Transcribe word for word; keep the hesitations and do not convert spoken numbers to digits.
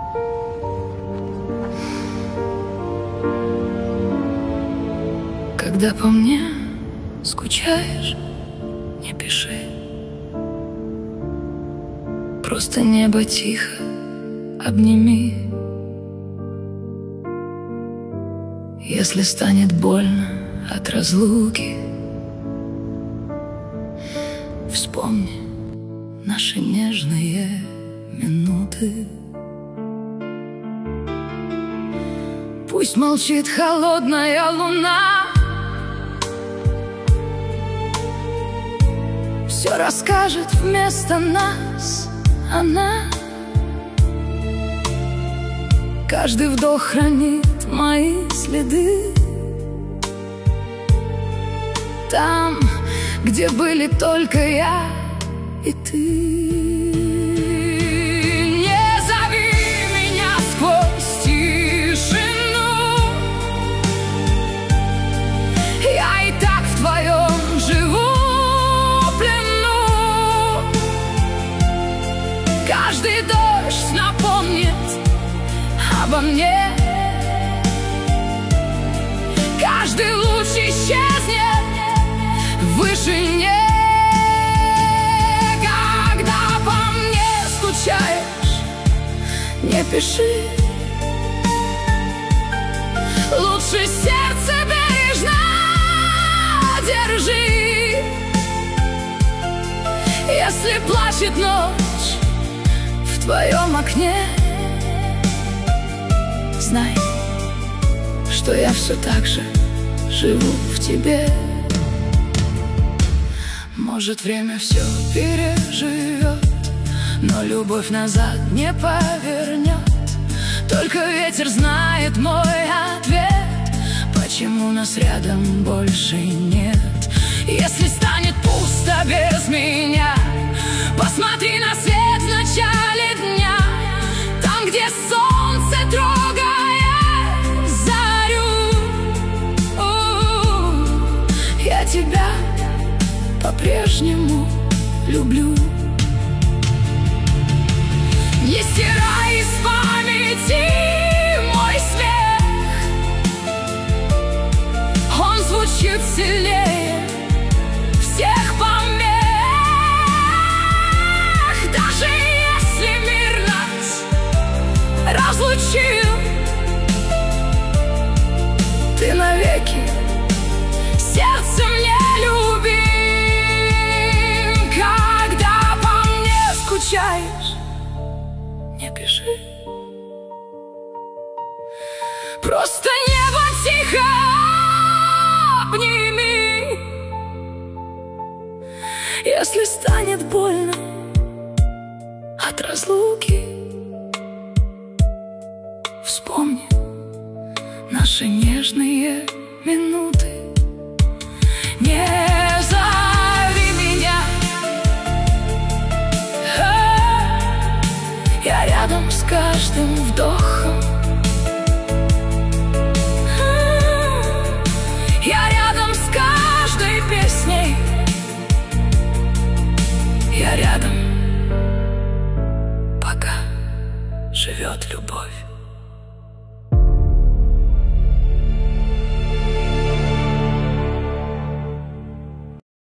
Когда по мне скучаешь, не пиши. Просто небо тихо обними. Если станет больно от разлуки, вспомни наши нежные минуты. Пусть молчит холодная луна, все расскажет вместо нас она. Каждый вдох хранит мои следы. Там, где были только я и ты. Не зови меня сквозь тишину, я и так в твоем живу плену. Каждый дождь напомнит обо мне, каждый луч исчезнет в вышине. Когда по мне скучаешь, не пиши. Лучше сердце бережно держи. Если плачет ночь в твоем окне, знай, что я все так же живу в тебе. Может, время все переживет, но любовь назад не повернет. Только ветер знает мой ответ, почему нас рядом больше нет. Если станет пусто без меня, посмотри на свет в начале дня. Там, где солнце трогает зарю, я тебя по-прежнему люблю. Не стирай из памяти мой смех, он звучит сильнее всех помех. Даже если мир нас разлучил, ты навеки сердце мне любим. Когда по мне скучаешь, не пиши. Просто небо тихо обними. Если станет больно от разлуки, вспомни наши нежные минуты. Не зови меня, я рядом с каждым вдохом. Я рядом с каждой песней. Я рядом, пока живет любовь.